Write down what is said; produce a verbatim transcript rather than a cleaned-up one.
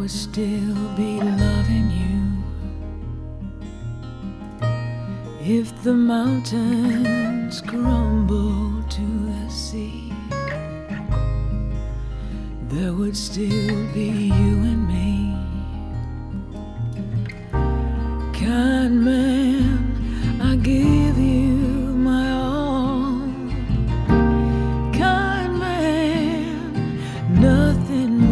would still be loving you. If the mountains crumble to the sea, there would still be you and me. Kind man,